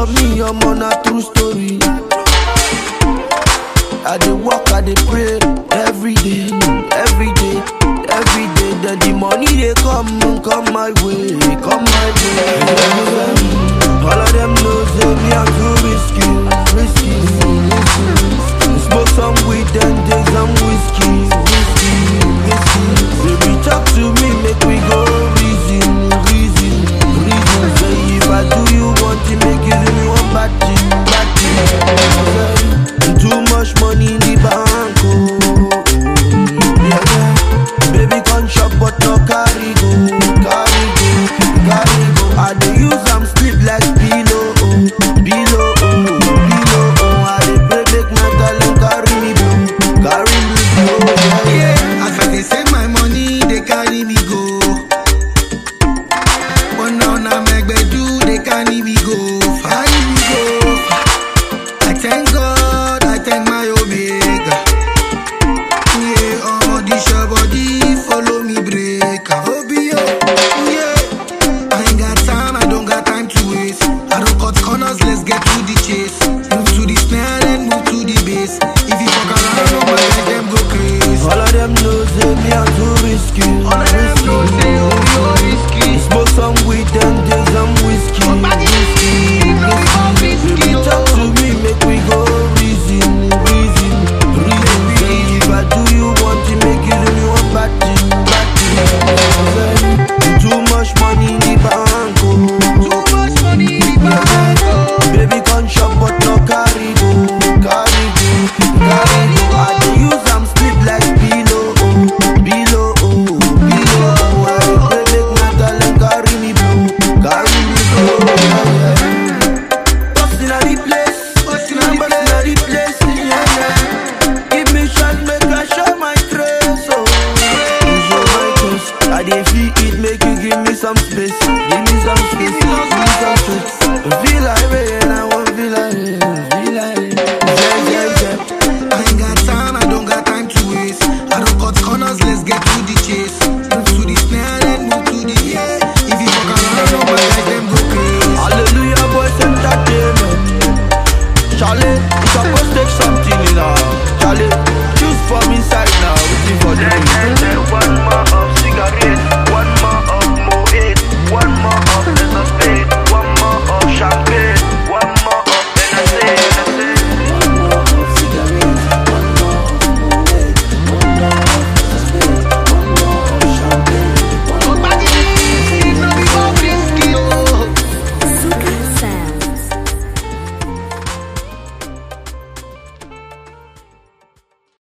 for me, I'm on a true story. I dey walk, I dey pray every day, every day, every day. Then the money they come my way, come my way. All of them know say me I'm too risky, risky. Smoke some weed and take some whiskey, whiskey, whiskey. Baby talk to me, make we go reason, reason, reason. Say if I do you want to make you do me one bad thing, bad thing. Too much money in the bank, oh, yeah, yeah. Baby can shop but no carry go, carry go, carry go. I dey use am sleep like pillow, oh, pillow, oh, pillow, oh. I dey pray make my darling carry me blow, yeah. As I dey save my money, they carry me go. But now make do, they carry me go, carry me go. I thank God, I thank my Omega. Yeah, all this your body follow me break. Obio, yeah. I ain't got time, I don't got time to waste. I don't cut corners, let's get to the chase. Move to the snare and move to the bass. If you fuck around, no my guys, them go crazy. all of them know say me I'm too risky. All of them know say you risky. Smoke some weed and take some whiskey, whiskey, whiskey. Baby talk to me, make we go reason, reason, reason. Say if I do you want to make you do me one bad thing, bad thing. Too much money in the bank, oh. Too much money in the bank, oh. Baby can shop but no carry go, carry go, carry go.